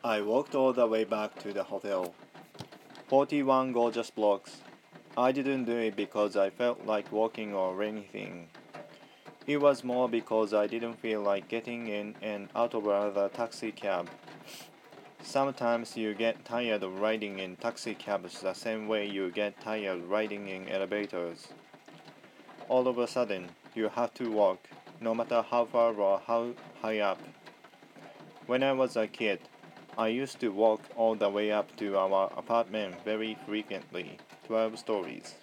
I walked all the way back to the hotel. 41 gorgeous blocks. I didn't do it because I felt like walking or anything. It was more because I didn't feel like getting in and out of another taxi cab. Sometimes you get tired of riding in taxi cabs the same way you get tired riding in elevators. All of a sudden, you have to walk, no matter how far or how high up. When I was a kid, I used to walk all the way up to our apartment very frequently, 12 stories.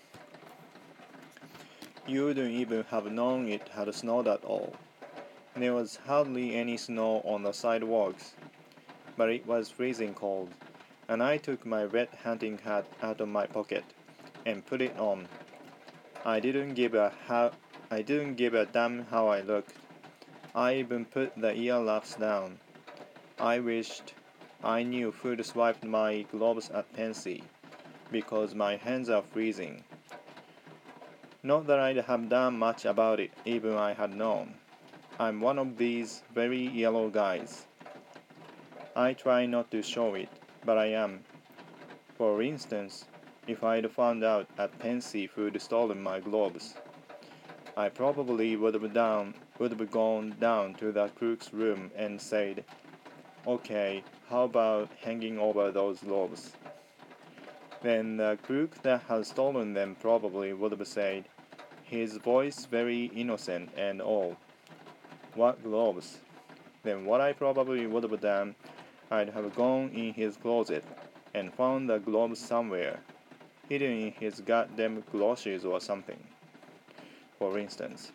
You wouldn't even have known it had snowed at all. There was hardly any snow on the sidewalks, but it was freezing cold, and I took my red hunting hat out of my pocket and put it on. I didn't give a damn how I looked. I even put the ear laps down. I wished I knew who'd swiped my gloves at Pensy, because my hands are freezing. Not that I'd have done much about it, even I had known. I'm one of these very yellow guys. I try not to show it, but I am. For instance, if I'd found out at Pensy who'd stolen my gloves, I probably would have gone down to the crook's room and said, "Okay, how about hanging over those gloves?" Then the crook that had stolen them probably would have said, his voice very innocent and all, "What gloves?" Then what I probably would have done, I'd have gone in his closet and found the gloves somewhere, hidden in his goddamn galoshes or something. For instance,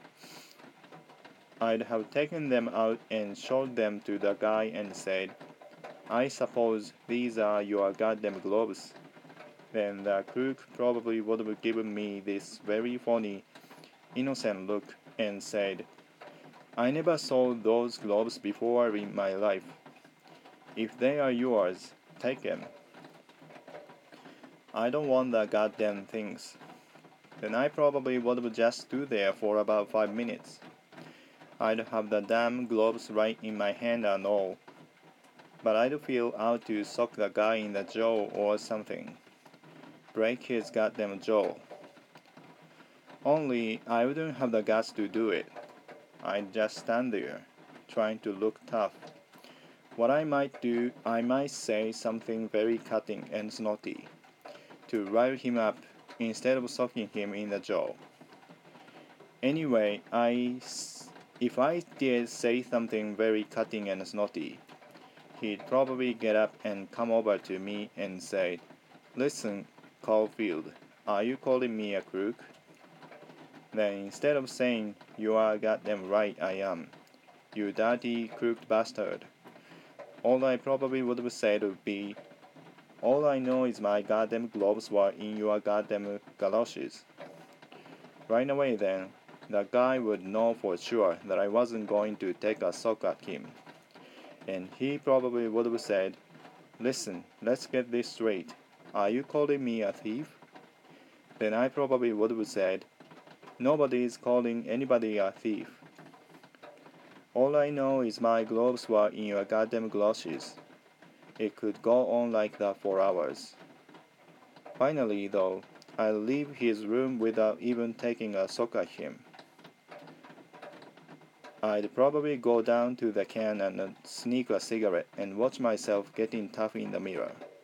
I'd have taken them out and showed them to the guy and said, "I suppose these are your goddamn gloves." Then the crook probably would have given me this very funny, innocent look and said, "I never saw those gloves before in my life. If they are yours, take them. I don't want the goddamn things." Then I probably would have just stood there for about 5 minutes. I'd have the damn gloves right in my hand and all, but I'd feel out to sock the guy in the jaw or something. Break his goddamn jaw. Only I wouldn't have the guts to do it. I'd just stand there, trying to look tough. What I might do, I might say something very cutting and snotty, to rile him up instead of socking him in the jaw. Anyway, if I did say something very cutting and snotty, he'd probably get up and come over to me and say, "Listen, Caulfield, are you calling me a crook?" Then instead of saying, "You are goddamn right I am, you dirty crooked bastard," all I probably would have said would be, "All I know is my goddamn gloves were in your goddamn galoshes." Right away then, the guy would know for sure that I wasn't going to take a sock at him. And he probably would have said, "Listen, let's get this straight. Are you calling me a thief?" Then I probably would have said, "Nobody is calling anybody a thief. All I know is my gloves were in your goddamn galoshes." It could go on like that for hours. Finally, though, I'd leave his room without even taking a sock at him. I'd probably go down to the can and sneak a cigarette and watch myself getting tough in the mirror.